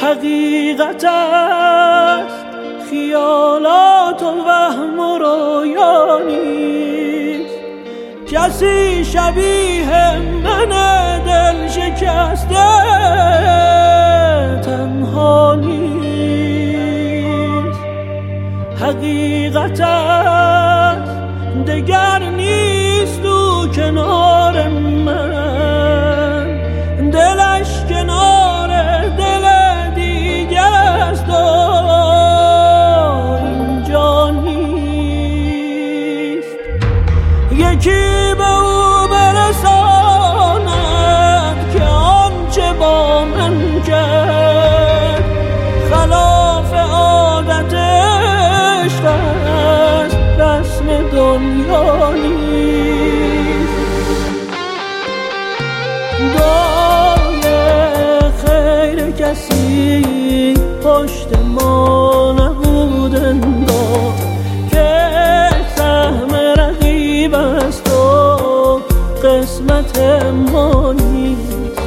حقیقت است خیالات و وهم و رویا نیست. کسی شبیه من دل شکسته تنها نیست. حقیقت است دگر نیست او کنار من، دلش کنار دل دیگر است و اینجا نیست. یکی به او برساند که آنچه با من کرد خلاف عادت عشق است، رسم دنیا نیست. دعای خیر کسی پشت ما نبود انگار که سهم رقیب است و قسمت ما نیست.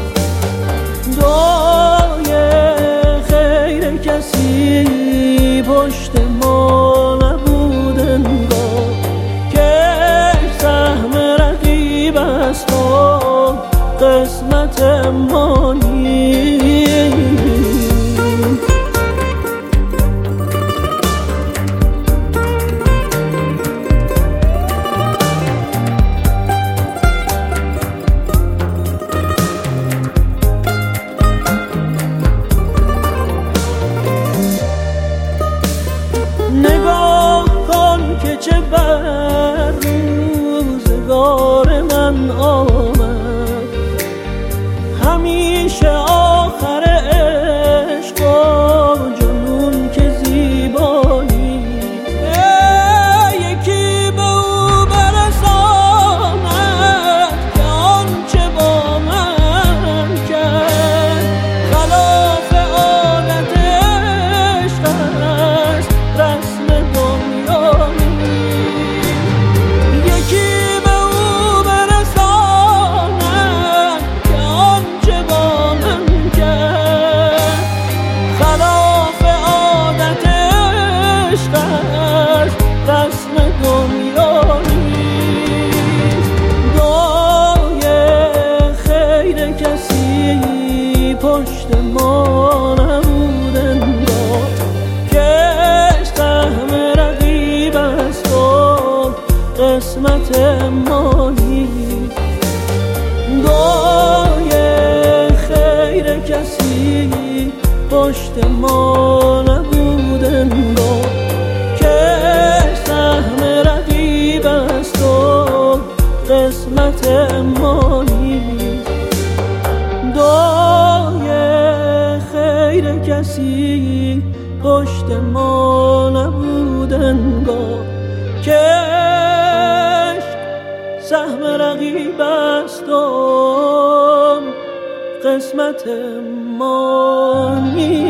دعای خیر کسی پشت ما نبود انگار که سهم رقیب است و قسمت ما نیست. نگاه کن که چه بر روزگار من آمد، همیشه آخر عشق و جنون که زیبا نیست. یکی به او برساند که آنچه با من کرد خلاف عادت عشق است، رسم دنیا نیست. یکی به او برساند که آنچه با من کرد خلاف عادت عشق است، رسم دنیا نیست. دعای خیر کسی پشت ما نبود انگار که سهم رقیب است و قسمت ما نیست. دعای خیر کسی پشت ما نبود انگار که سهم رقیب است و قسمت ما نیست. دعای خیر کسی پشت ما نبود انگار که سهم رقیب است و قسمت ما نیست.